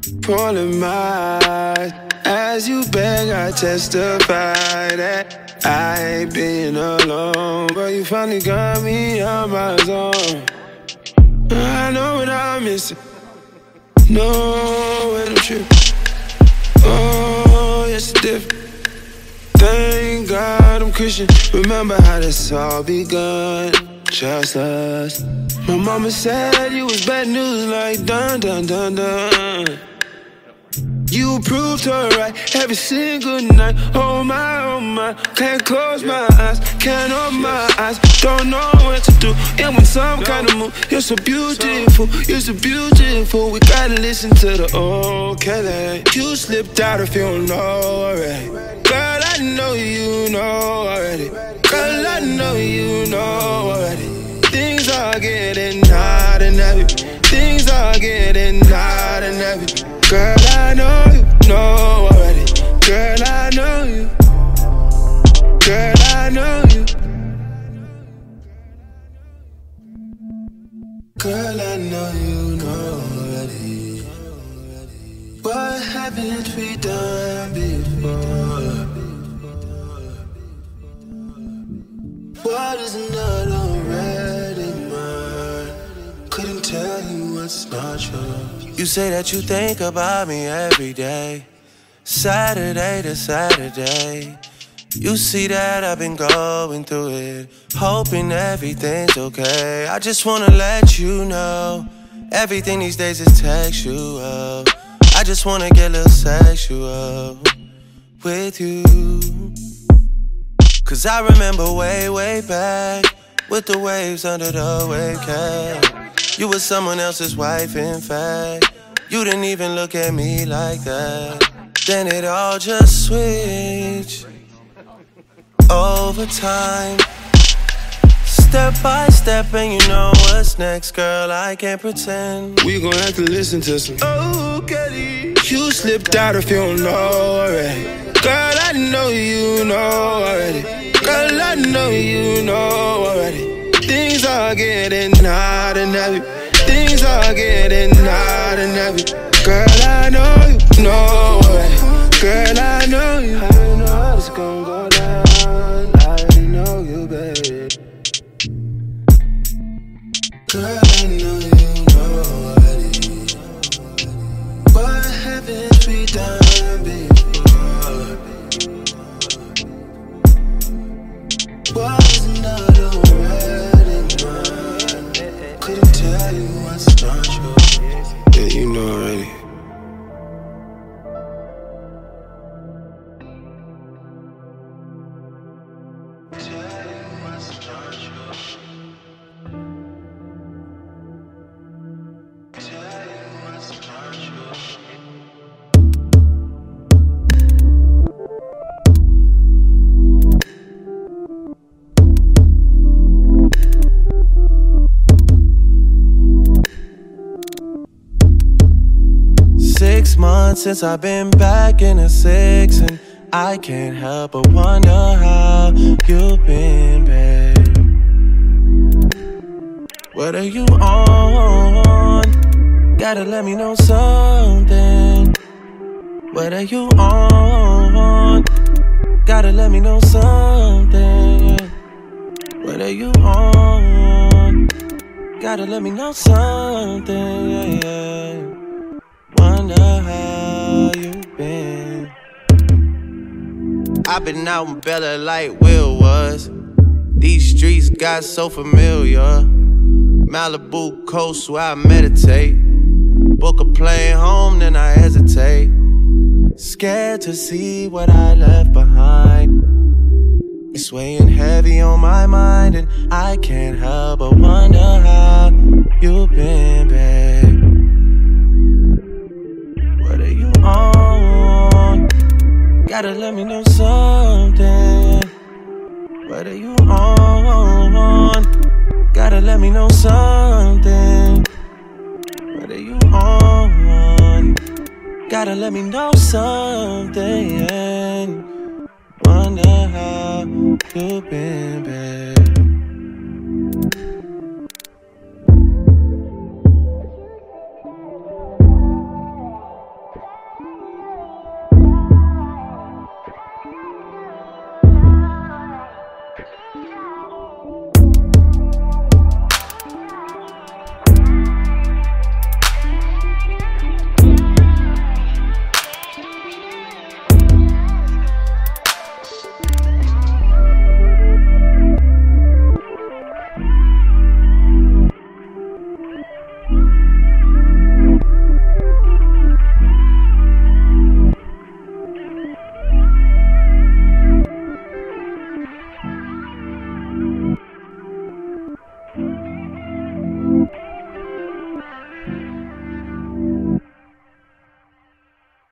Pulling my eyes as you beg, I testify that I ain't been alone, but you finally got me on my zone. I know what I'm missing, know when I'm tripping. Oh, yes, it's different. Thank God I'm Christian. Remember how this all begun, just us. My mama said you was bad news, like dun dun dun dun. You proved her right every single night. Oh my, can't close my eyes, can't open my eyes. Don't know what to do, I'm in some kind of mood. You're so beautiful, you're so beautiful. We gotta listen to the old Kelly. You slipped out if you don't know already. Girl, I know you know already. Girl, I know you know already. Things are getting hot and heavy. Things are getting hot and heavy. Girl, I know you know already. Girl, I know you. Girl, I know you. Girl, I know you know already. What haven't we done before? What is not already mine? Couldn't tell you what's not yours. You say that you think about me every day, Saturday to Saturday. You see that I've been going through it, hoping everything's okay. I just wanna let you know, everything these days is textual. I just wanna get a little sexual with you. Cause I remember way, way back, with the waves under the wave cap. You were someone else's wife, in fact. You didn't even look at me like that. Then it all just switched over time, step by step, and you know what's next, girl, I can't pretend. We gon' have to listen to some oh, Kelly. You slipped out if you don't know already. Girl, I know you know already. Girl, I know you know already. Things are getting hot and heavy. Things are getting hot and heavy. Girl, I know you know already. Girl, I know you. I know how it's gon' go down. I know you, baby. Girl, I know you know already. What haven't we done before? Was not already mine. Couldn't tell you what's not yours. Yeah, you know already. Since I've been back in the six, and I can't help but wonder how you've been, babe. What are you on? Gotta let me know something. What are you on? Gotta let me know something. What are you on? Gotta let me know something, yeah. Wonder how you've been. I've been out in Bella like Will was. These streets got so familiar. Malibu coast where I meditate. Book a plane home, then I hesitate. Scared to see what I left behind. It's weighing heavy on my mind, and I can't help but wonder how you've been, babe. What are you on? Gotta let me know something. What are you on? Gotta let me know something. What are you on? Gotta let me know something. Wonder how you've been, baby.